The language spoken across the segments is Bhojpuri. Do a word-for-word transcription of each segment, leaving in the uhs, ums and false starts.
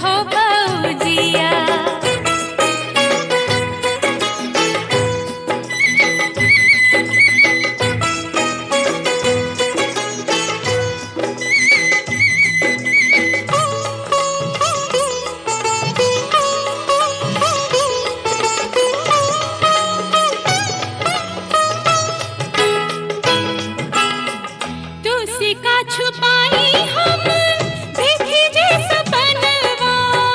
हो भौजिया। का छुपाई हम देखी जे सपनवा,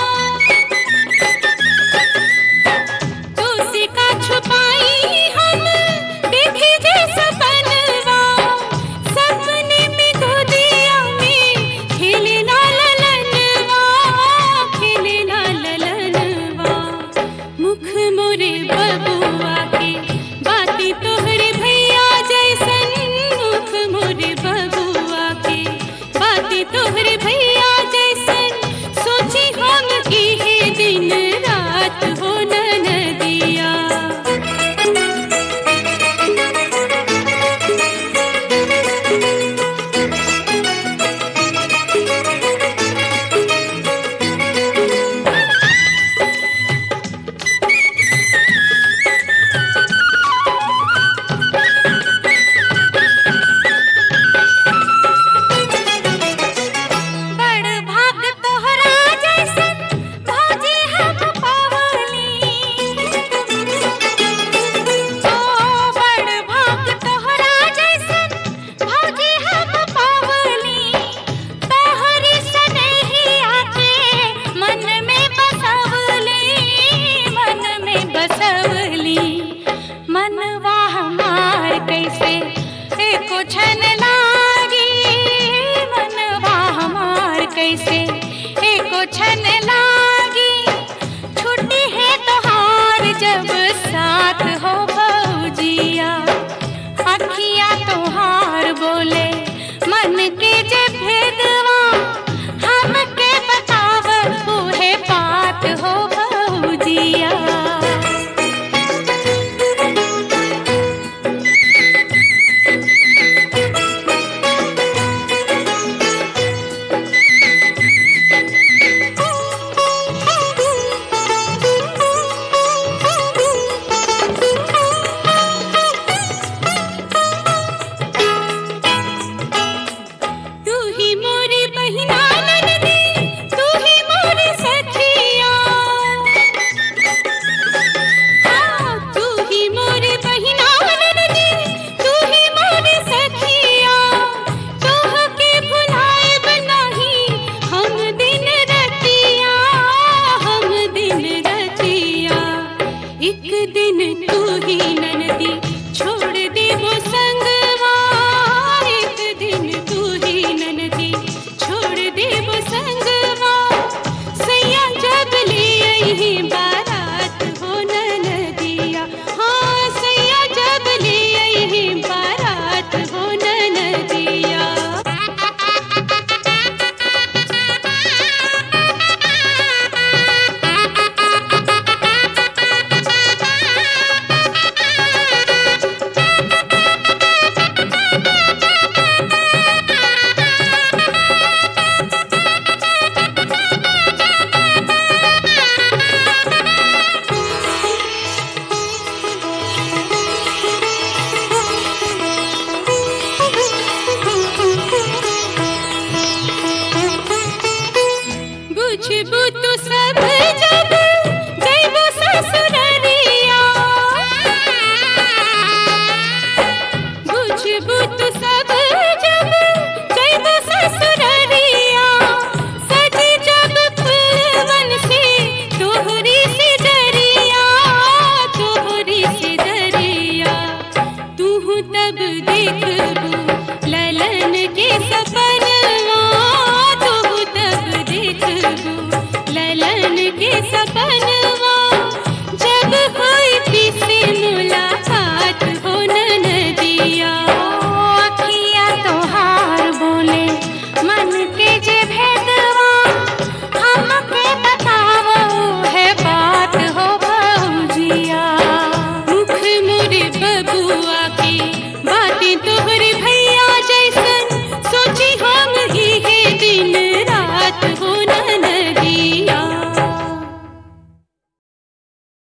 तुसी का छुपाई हम देखी जे सपनवा, सपने में गोदिया में खेले ला ललनवा, खेले ला ललनवा। मुख मोरे बबुआ के बाती तोहरे भैया जैसन, मुख मोरे बबुआ तोहरे भैया जैसन, सोची हम की है दिन रात हो ननदिया। मनवा हमार कैसे एको छन लागी, मनवा हमार कैसे एको छन लागी, छुट्टी है तोहार जब साथ हो भौजिया। अखियाँ तोहार बोले मन के जे भेदवा, हमके बताव उहे बात हो भौजिया। एक दिन तू ही ननदी